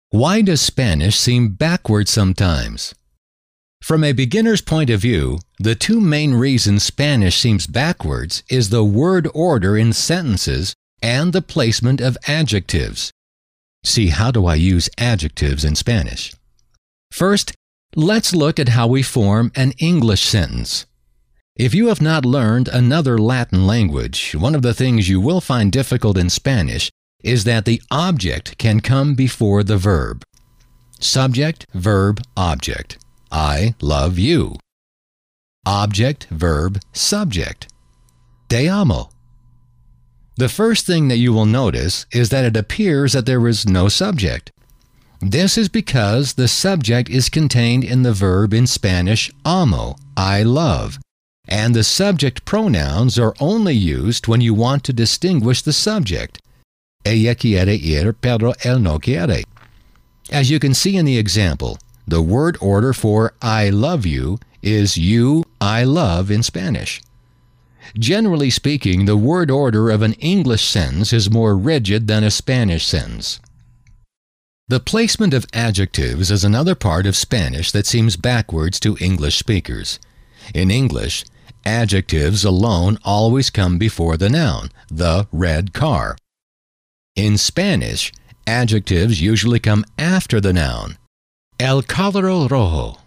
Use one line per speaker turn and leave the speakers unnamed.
Why does Spanish seem backward sometimes? From a beginner's point of view, the two main reasons Spanish seems backwards is the word order in sentences and the placement of adjectives. See, how do I use adjectives in Spanish? First, let's look at how we form an English sentence. If you have not learned another Latin language, one of the things you will find difficult in Spanish is that the object can come before the verb. Subject, verb, object. I love you. Object, verb, subject. Te amo. The first thing that you will notice is that it appears that there is no subject. This is because the subject is contained in the verb in Spanish amo, I love, and the subject pronouns are only used when you want to distinguish the subject. Ella quiere ir, pero él no quiere. As you can see in the example, the word order for I love you is you, I love in Spanish. Generally speaking, the word order of an English sentence is more rigid than a Spanish sentence. The placement of adjectives is another part of Spanish that seems backwards to English speakers. In English, adjectives alone always come before the noun, the red car. In Spanish, adjectives usually come after the noun. El carro rojo.